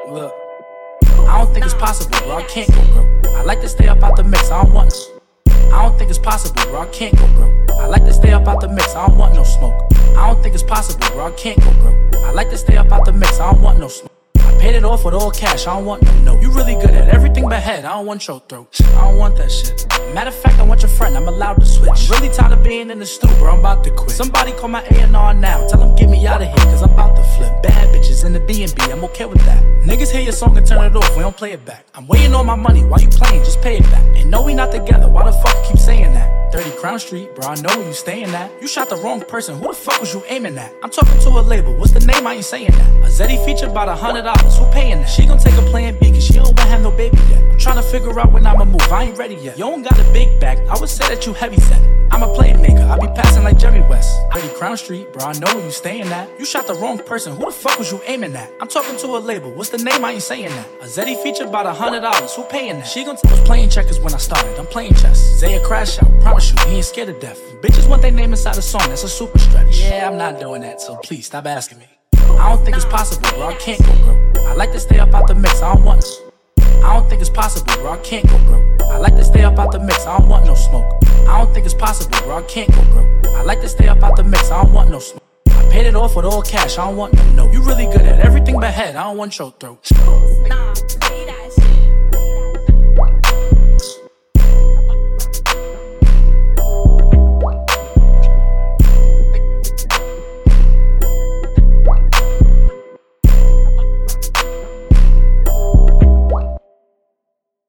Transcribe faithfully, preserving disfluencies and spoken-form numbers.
Look, I don't think it's possible, bro. I can't go broke. I like to stay up out the mix. I don't want no. I don't think it's possible, bro. I can't go broke. I like to stay up out the mix. I don't want no smoke. I don't think it's possible, bro. I can't go broke. I like to stay up out the mix. I don't want no smoke. I paid it off with all cash. I don't want no note. You really good at everything but head. I don't want your throat. I don't want that shit. Matter of fact, I want your friend. I'm allowed to switch. I'm really tired of being in the stew, bro. I'm about to quit. Somebody call my A and R now. Tell them get me out of here, cause I'm about to flip. Bad bitches in the B and B. I'm okay with that. Niggas hear your song and turn it off. We don't play it back. I'm waiting on my money. Why you playing? Just pay it back. And no, we not together. Why the fuck you keep saying that? thirty Crown Street, bro. I know where you staying at. You shot the wrong person. Who the fuck was you aiming at? I'm talking to a label. What's the name? I ain't saying that. A Zeddy feature about a hundred dollars. Who paying that? She gon' take a plan B, cause she don't wanna have no baby yet. I'm tryna figure out when I'ma move. I ain't ready yet. You don't got a big bag. I would say that you heavy set. I'm a playmaker. I be passing like Jerry West. thirty Crown Street, bro. I know where you staying at. You shot the wrong person. Who the fuck was you aiming at? I'm talking to a label. What's the name? I ain't saying that. A Zeddy feature about a hundred dollars. Who paying that? She gon' t- was playing checkers when I started. I'm playing chess. Zaya crash out. Promise you, he ain't scared of death. Bitches want their name inside a song. That's a super stretch. Yeah, I'm not doing that. So please stop asking me. I don't think it's possible, bro. I can't go broke. I like to stay up out the mix. I don't want no. I don't think it's possible, bro. I can't go broke. I like to stay up out the mix. I don't want no smoke. I don't think it's possible, bro. I can't go broke. I like to stay up out the mix. I don't want no smoke. I paid it off with all cash. I don't want no note. You really good at everything but head. I don't want your throat. Nah.